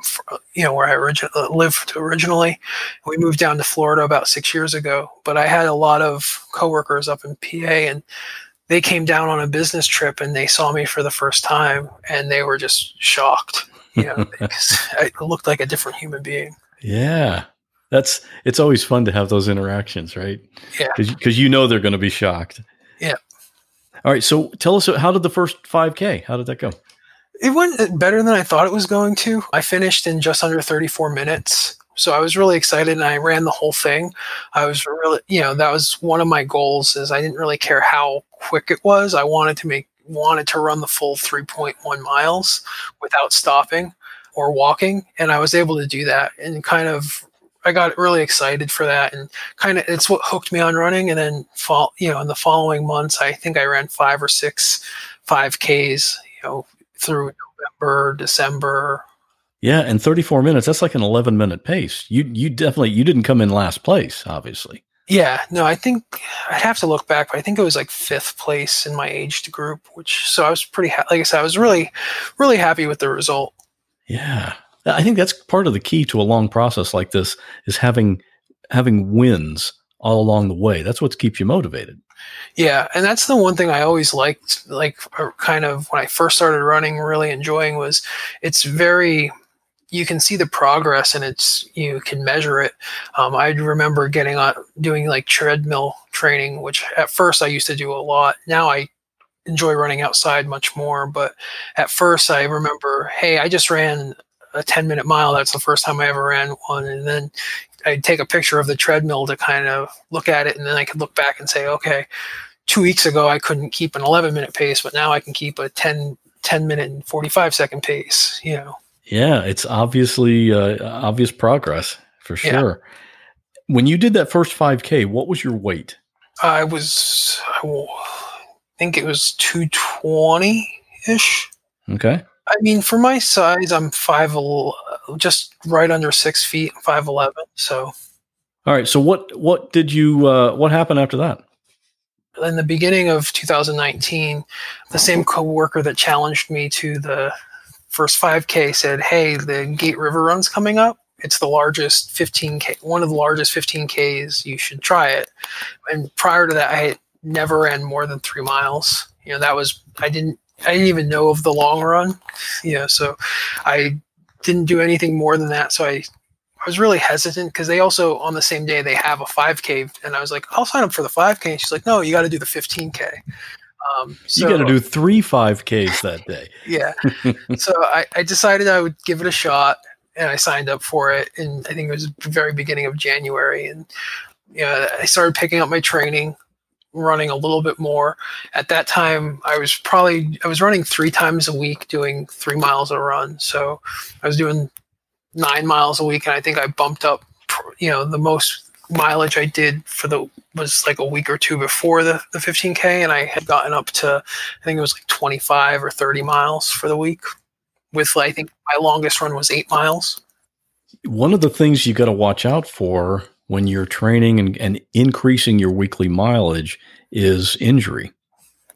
Speaker 9: lived originally. We moved down to Florida about 6 years ago, but I had a lot of coworkers up in PA, and they came down on a business trip, and they saw me for the first time, and they were just shocked. I looked like a different human being.
Speaker 1: Yeah. It's always fun to have those interactions, right?
Speaker 9: Yeah.
Speaker 1: Because you know they're going to be shocked.
Speaker 9: Yeah.
Speaker 1: All right. So tell us, how did the first 5K, how did that go?
Speaker 9: It went better than I thought it was going to. I finished in just under 34 minutes. So I was really excited, and I ran the whole thing. I was really, that was one of my goals, is I didn't really care how quick it was. I wanted to run the full 3.1 miles without stopping or walking. And I was able to do that, and I got really excited for that, and it's what hooked me on running. And then in the following months, I think I ran 5 or 6 5Ks, through November, December.
Speaker 1: Yeah. And 34 minutes, that's like an 11-minute pace. You didn't come in last place, obviously.
Speaker 9: Yeah, no, I think I'd have to look back, but I think it was like 5th place in my aged group, so I was pretty, like I said, I was really, really happy with the result.
Speaker 1: Yeah. I think that's part of the key to a long process like this, is having wins all along the way. That's what keeps you motivated.
Speaker 9: Yeah. And that's the one thing I always liked, kind of when I first started running, really enjoying, was you can see the progress, and you can measure it. I remember doing like treadmill training, which at first I used to do a lot. Now I enjoy running outside much more. But at first I remember, hey, I just ran a 10-minute mile. That's the first time I ever ran one. And then I'd take a picture of the treadmill to kind of look at it. And then I could look back and say, okay, 2 weeks ago, I couldn't keep an 11-minute pace, but now I can keep a 10-minute and 45-second pace,
Speaker 1: Yeah, it's obviously obvious progress for sure. Yeah. When you did that first 5K, what was your weight?
Speaker 9: I think it was 220-ish.
Speaker 1: Okay.
Speaker 9: I mean, for my size, I'm just right under 6 feet, 5'11". So.
Speaker 1: All right. So what did you? What happened after that?
Speaker 9: In the beginning of 2019, the same coworker that challenged me to the first 5K said, "Hey, the Gate River Run's coming up. It's the largest 15K, one of the largest 15Ks. You should try it." And prior to that, I had never ran more than 3 miles. I didn't even know of the long run. So I didn't do anything more than that. So I was really hesitant, because they also, on the same day, they have a 5K, and I was like, I'll sign up for the 5K. And she's like, no, you got to do the 15K.
Speaker 1: You got to do 3 5Ks that day.
Speaker 9: Yeah. So I decided I would give it a shot, and I signed up for it. And I think it was the very beginning of January. And I started picking up my training, running a little bit more. At that time, I was running 3 times a week, doing 3 miles a run. So I was doing 9 miles a week, and I think I bumped up, the most mileage I did was like a week or two before the 15K, and I had gotten up to, I think it was like 25 or 30 miles for the week. I think my longest run was 8 miles.
Speaker 1: One of the things you got to watch out for when you're training and increasing your weekly mileage is injury.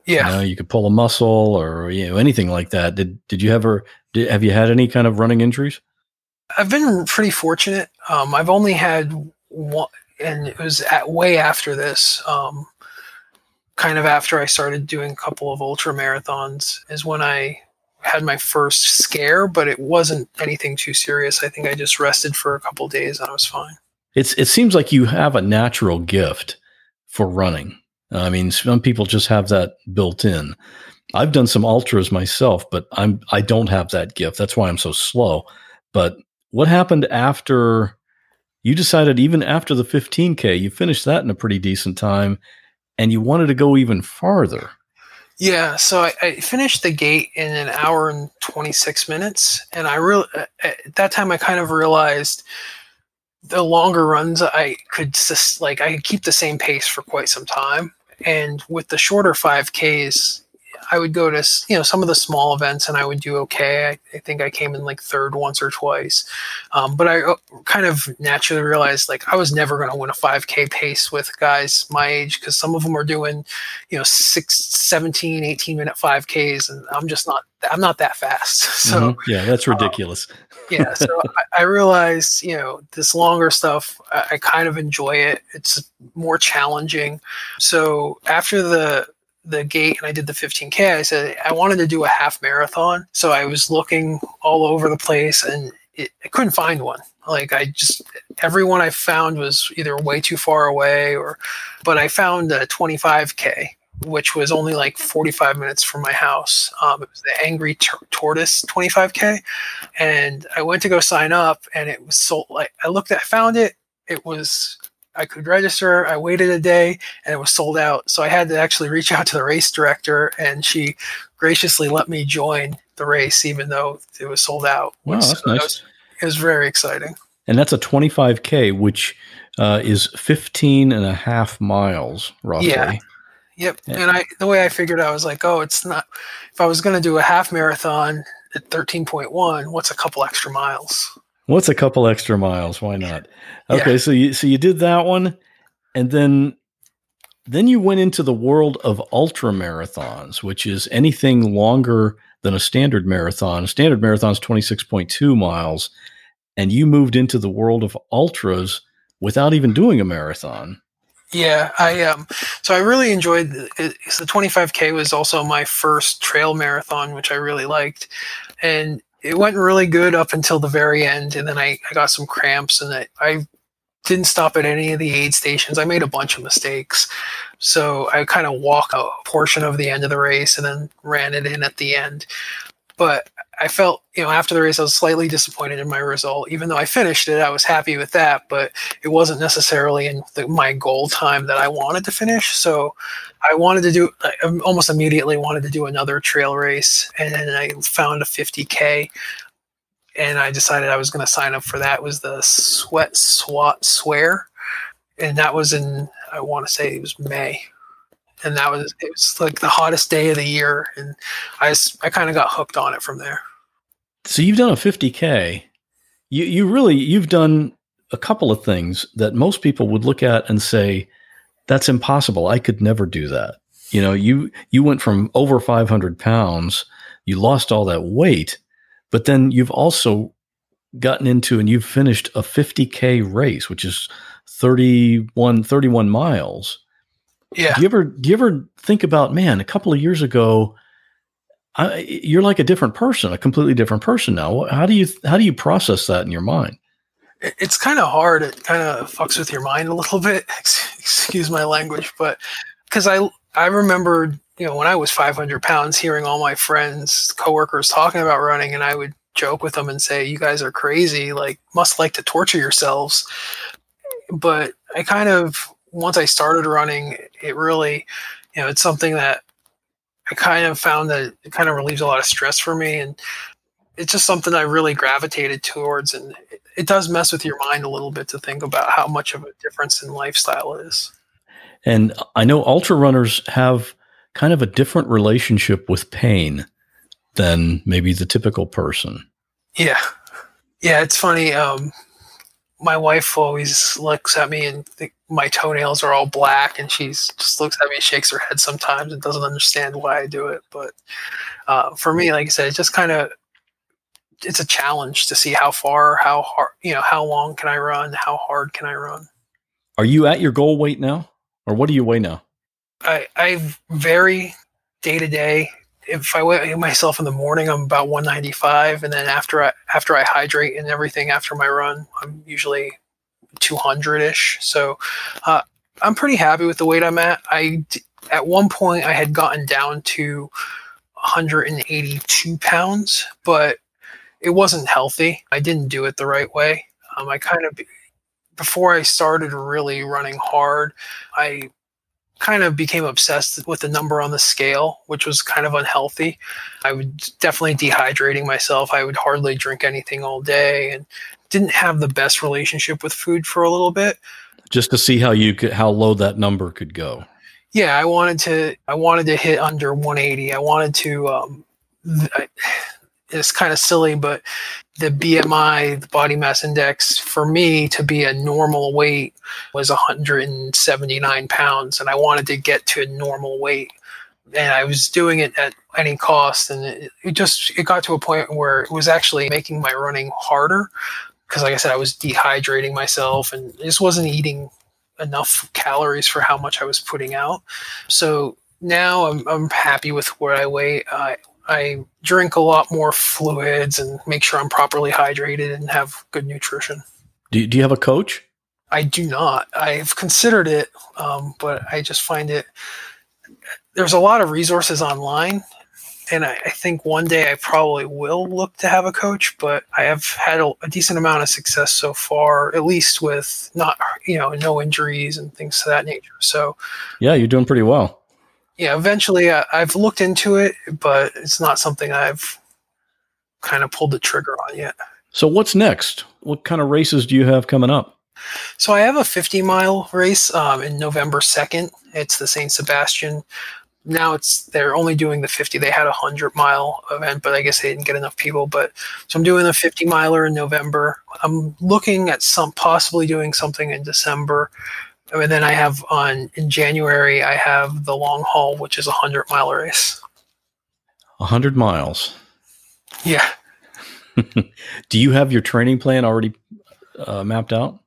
Speaker 9: Yeah.
Speaker 1: You could pull a muscle or anything like that. Did you have you had any kind of running injuries?
Speaker 9: I've been pretty fortunate. I've only had one, and it was way after this. Kind of after I started doing a couple of ultra marathons is when I had my first scare, but it wasn't anything too serious. I think I just rested for a couple of days and I was fine.
Speaker 1: It seems like you have a natural gift for running. I mean, some people just have that built in. I've done some ultras myself, but I don't have that gift. That's why I'm so slow. But what happened after you decided, even after the 15K, you finished that in a pretty decent time, and you wanted to go even farther?
Speaker 9: Yeah, so I finished the gate in an hour and 26 minutes, and at that time I kind of realized the longer runs I could keep the same pace for quite some time, and with the shorter 5Ks, I would go to some of the small events and I would do okay. I think I came in like third once or twice, but I kind of naturally realized like I was never going to win a 5K pace with guys my age, because some of them are doing 17, 18-minute 5Ks, and I'm not that fast. So
Speaker 1: yeah, that's ridiculous.
Speaker 9: Yeah, so I realized this longer stuff, I kind of enjoy it. It's more challenging. So after the gate and I did the 15K, I said I wanted to do a half marathon. So I was looking all over the place and I couldn't find one. Like everyone I found was either way too far away but I found a 25K, which was only like 45 minutes from my house. It was the Angry Tortoise 25K. And I went to go sign up and it was sold. Like I found it. I could register. I waited a day and it was sold out. So I had to actually reach out to the race director, and she graciously let me join the race, even though it was sold out.
Speaker 1: Wow, that's nice.
Speaker 9: It was very exciting.
Speaker 1: And that's a 25K, which is 15 and a half miles, roughly.
Speaker 9: Yeah. Yep. And the way I figured, I was like, it's not, if I was going to do a half marathon at 13.1, what's a couple extra miles?
Speaker 1: What's a couple extra miles? Why not? Okay, yeah. So you did that one, and then you went into the world of ultra marathons, which is anything longer than a standard marathon. A standard marathon is 26.2 miles, and you moved into the world of ultras without even doing a marathon.
Speaker 9: Yeah, so I really enjoyed it. The 25K was also my first trail marathon, which I really liked, and it went really good up until the very end, and then I got some cramps, and I didn't stop at any of the aid stations. I made a bunch of mistakes, so I kind of walked a portion of the end of the race and then ran it in at the end. But I felt, after the race, I was slightly disappointed in my result. Even though I finished it, I was happy with that, but it wasn't necessarily in my goal time that I wanted to finish. So I almost immediately wanted to do another trail race, and then I found a 50K, and I decided I was going to sign up for that. It was the Sweat Swat Swear, and that was in, I want to say it was May. And it was like the hottest day of the year, and I kind of got hooked on it from there.
Speaker 1: So you've done a 50K. You've done a couple of things that most people would look at and say, that's impossible. I could never do that. You went from over 500 pounds, you lost all that weight, but then you've also gotten into and you've finished a 50K race, which is 31 miles.
Speaker 9: Yeah.
Speaker 1: Do you ever think about, man, a couple of years ago, you're like a different person, a completely different person now. How do you process that in your mind?
Speaker 9: It's kind of hard. It kind of fucks with your mind a little bit. Excuse my language, but because I remembered, when I was 500 pounds, hearing all my friends, coworkers talking about running, and I would joke with them and say, "You guys are crazy. Must like to torture yourselves." But I kind of, once I started running, it really, it's something that I kind of found that it kind of relieves a lot of stress for me. And it's just something I really gravitated towards. And it does mess with your mind a little bit to think about how much of a difference in lifestyle it is.
Speaker 1: And I know ultra runners have kind of a different relationship with pain than maybe the typical person.
Speaker 9: Yeah. Yeah. It's funny. my wife always looks at me and my toenails are all black, and she just looks at me and shakes her head sometimes and doesn't understand why I do it. But for me, like I said, it's just kind of, it's a challenge to see how far, how hard, how long can I run? How hard can I run?
Speaker 1: Are you at your goal weight now? Or what do you weigh now?
Speaker 9: I vary day to day. If I weigh myself in the morning, I'm about 195, and then after I hydrate and everything after my run, I'm usually 200-ish. So I'm pretty happy with the weight I'm at. At one point I had gotten down to 182 pounds, but it wasn't healthy. I didn't do it the right way. Before I started really running hard, I kind of became obsessed with the number on the scale, which was kind of unhealthy. I would definitely dehydrating myself. I would hardly drink anything all day and didn't have the best relationship with food for a little bit.
Speaker 1: Just to see how low that number could go.
Speaker 9: Yeah, I wanted to hit under 180. I wanted to, it's kind of silly, but the BMI, the body mass index, for me to be a normal weight was 179 pounds, and I wanted to get to a normal weight. And I was doing it at any cost, and it got to a point where it was actually making my running harder, because like I said, I was dehydrating myself and just wasn't eating enough calories for how much I was putting out. So now I'm happy with where I weigh. I drink a lot more fluids and make sure I'm properly hydrated and have good nutrition.
Speaker 1: Do you have a coach?
Speaker 9: I do not. I've considered it, but I just find there's a lot of resources online, and I think one day I probably will look to have a coach, but I have had a decent amount of success so far, at least with no injuries and things of that nature. So
Speaker 1: yeah, you're doing pretty well.
Speaker 9: Yeah, eventually I've looked into it, but it's not something I've kind of pulled the trigger on yet.
Speaker 1: So what's next? What kind of races do you have coming up?
Speaker 9: So I have a 50-mile race in November 2nd. It's the St. Sebastian. Now they're only doing the 50. They had a 100-mile event, but I guess they didn't get enough people. So I'm doing the 50-miler in November. I'm looking at possibly doing something in December. And then I have in January, I have the long haul, which is a 100-mile race.
Speaker 1: 100 miles.
Speaker 9: Yeah.
Speaker 1: Do you have your training plan already mapped out?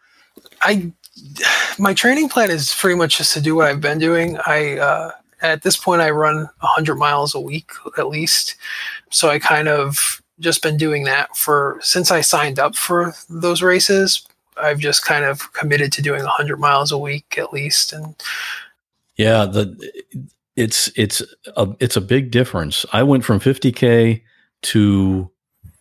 Speaker 9: My training plan is pretty much just to do what I've been doing. At this point, I run 100 miles a week at least. So I kind of just been doing that since I signed up for those races. I've just kind of committed to doing 100 miles a week at least. And
Speaker 1: yeah, it's a big difference. I went from 50K to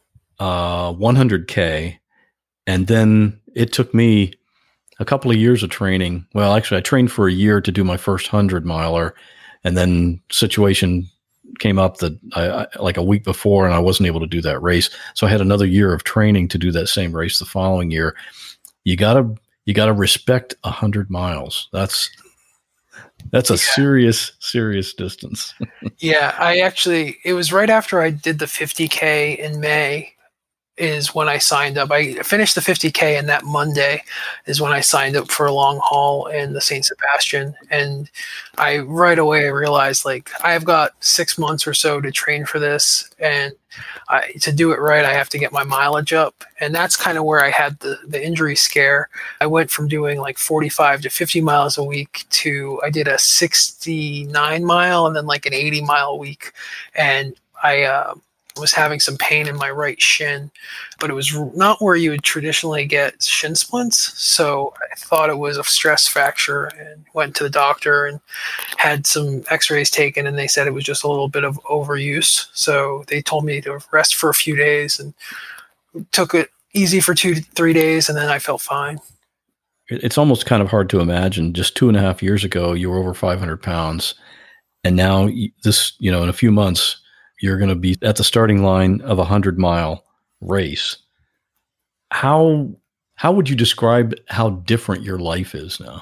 Speaker 1: 100K, and then it took me a couple of years of training. Well, actually, I trained for a year to do my first 100-miler, and then situation came up that I like a week before, and I wasn't able to do that race. So I had another year of training to do that same race the following year. You gotta respect 100 miles. That's a serious distance.
Speaker 9: Yeah, it was right after I did the 50K in May is when I signed up. I finished the 50K, and that Monday is when I signed up for a long haul in the St. Sebastian. And I right away realized, like, I've got 6 months or so to train for this, and to do it right, I have to get my mileage up. And that's kind of where I had the injury scare. I went from doing like 45 to 50 miles a week to I did a 69 mile and then like an 80 mile week. And I was having some pain in my right shin, but it was not where you would traditionally get shin splints. So I thought it was a stress fracture and went to the doctor and had some x-rays taken, and they said it was just a little bit of overuse. So they told me to rest for a few days and took it easy for 2-3 days, and then I felt fine.
Speaker 1: It's almost kind of hard to imagine. Just 2.5 years ago, you were over 500 pounds. And now in a few months, you're going to be at the starting line of a 100-mile race. How would you describe how different your life is now?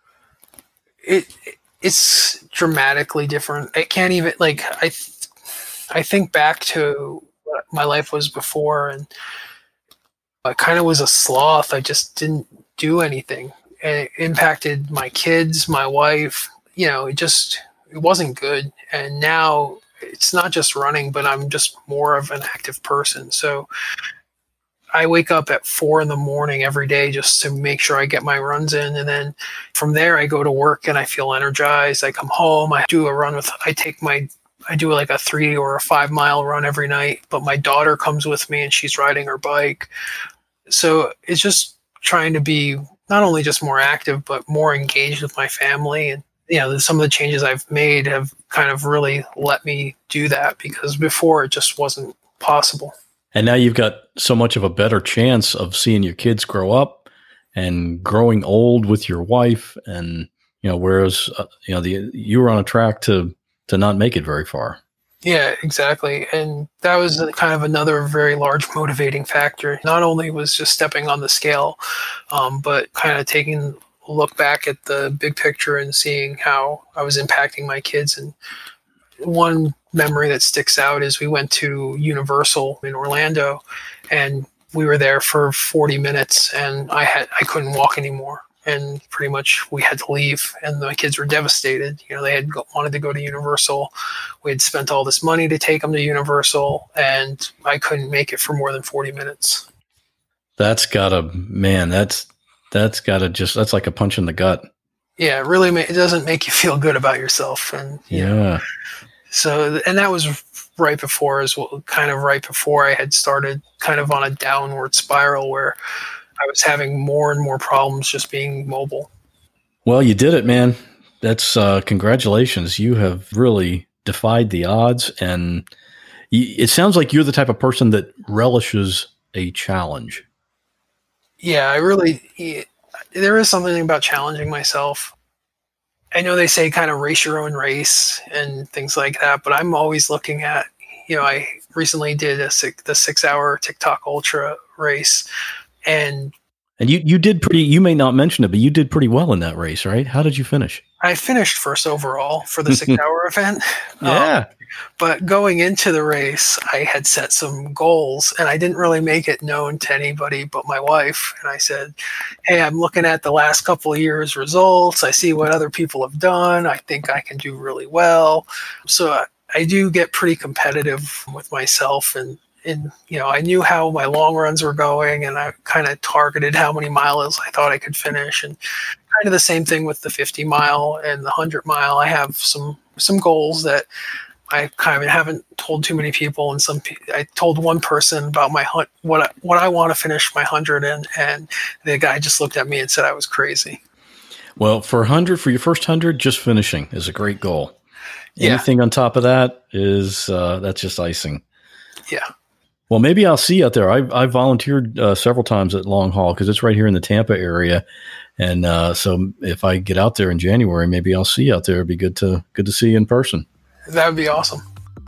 Speaker 9: It's dramatically different. I can't even I think back to what my life was before, and I kind of was a sloth. I just didn't do anything. And it impacted my kids, my wife. It wasn't good. And now it's not just running, but I'm just more of an active person. So I wake up at 4 a.m. every day just to make sure I get my runs in. And then from there, I go to work and I feel energized. I come home, I do a run I do like a 3 or a 5 mile run every night, but my daughter comes with me and she's riding her bike. So it's just trying to be not only just more active, but more engaged with my family. And, some of the changes I've made have kind of really let me do that, because before it just wasn't possible.
Speaker 1: And now you've got so much of a better chance of seeing your kids grow up and growing old with your wife. And, whereas, you were on a track to not make it very far.
Speaker 9: Yeah, exactly. And that was kind of another very large motivating factor. Not only was just stepping on the scale, but kind of taking a look back at the big picture and seeing how I was impacting my kids. And one memory that sticks out is we went to Universal in Orlando, and we were there for 40 minutes and I couldn't walk anymore. And pretty much we had to leave, and my kids were devastated. They had wanted to go to Universal. We had spent all this money to take them to Universal, and I couldn't make it for more than 40 minutes.
Speaker 1: That's gotta that's like a punch in the gut.
Speaker 9: Yeah, it really it doesn't make you feel good about yourself. And
Speaker 1: yeah.
Speaker 9: So, and that was right before I had started kind of on a downward spiral where I was having more and more problems just being mobile.
Speaker 1: Well, you did it, man. That's congratulations. You have really defied the odds, and it sounds like you're the type of person that relishes a challenge.
Speaker 9: Yeah, there is something about challenging myself. I know they say kind of race your own race and things like that, but I'm always looking at, I recently did the 6-hour TikTok Ultra race. And
Speaker 1: you did you may not mention it, but you did pretty well in that race, right? How did you finish?
Speaker 9: I finished first overall for the 6-hour event.
Speaker 1: Yeah.
Speaker 9: But going into the race, I had set some goals, and I didn't really make it known to anybody but my wife. And I said, hey, I'm looking at the last couple of years' results. I see what other people have done. I think I can do really well. So I do get pretty competitive with myself, and I knew how my long runs were going, and I kind of targeted how many miles I thought I could finish. And kind of the same thing with the 50 mile and the 100 mile. I have some goals that I kind of haven't told too many people, and I told one person about what I want to finish my 100 in, and the guy just looked at me and said I was crazy.
Speaker 1: Well, for your first 100, just finishing is a great goal.
Speaker 9: Yeah.
Speaker 1: Anything on top of that is that's just icing.
Speaker 9: Yeah.
Speaker 1: Well, maybe I'll see you out there. I volunteered several times at Long Haul because it's right here in the Tampa area, and so if I get out there in January, maybe I'll see you out there. It'd be good to see you in person.
Speaker 9: That would be awesome.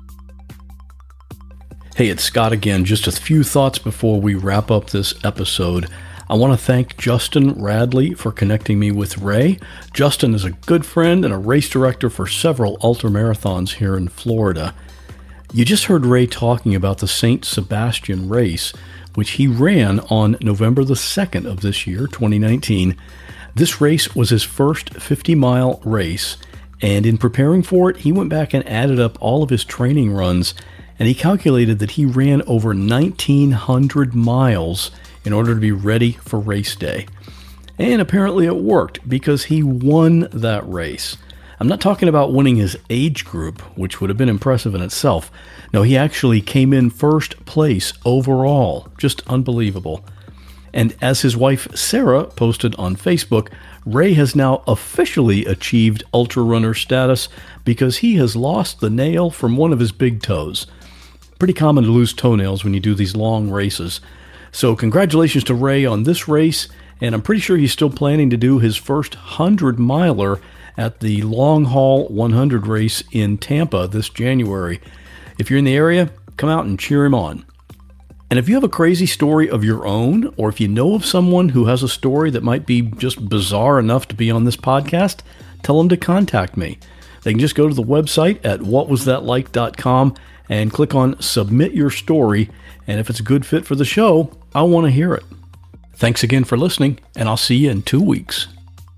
Speaker 1: Hey, it's Scott again. Just a few thoughts before we wrap up this episode. I want to thank Justin Radley for connecting me with Ray. Justin is a good friend and a race director for several ultramarathons here in Florida. You just heard Ray talking about the St. Sebastian race, which he ran on November the 2nd of this year, 2019. This race was his first 50-mile race, and in preparing for it, he went back and added up all of his training runs, and he calculated that he ran over 1,900 miles in order to be ready for race day. And apparently it worked, because he won that race. I'm not talking about winning his age group, which would have been impressive in itself. No, he actually came in first place overall. Just unbelievable. And as his wife Sarah posted on Facebook, Ray has now officially achieved ultra runner status because he has lost the nail from one of his big toes. Pretty common to lose toenails when you do these long races. So congratulations to Ray on this race, and I'm pretty sure he's still planning to do his first 100-miler at the Long Haul 100 race in Tampa this January. If you're in the area, come out and cheer him on. And if you have a crazy story of your own, or if you know of someone who has a story that might be just bizarre enough to be on this podcast, tell them to contact me. They can just go to the website at whatwasthatlike.com and click on Submit Your Story, and if it's a good fit for the show, I want to hear it. Thanks again for listening, and I'll see you in 2 weeks.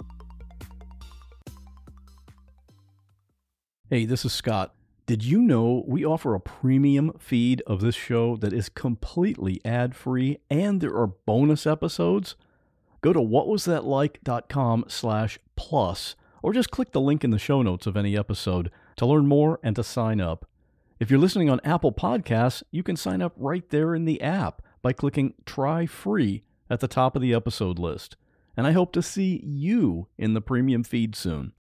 Speaker 1: Hey, this is Scott. Did you know we offer a premium feed of this show that is completely ad-free, and there are bonus episodes? Go to whatwasthatlike.com/plus, or just click the link in the show notes of any episode to learn more and to sign up. If you're listening on Apple Podcasts, you can sign up right there in the app by clicking Try Free at the top of the episode list. And I hope to see you in the premium feed soon.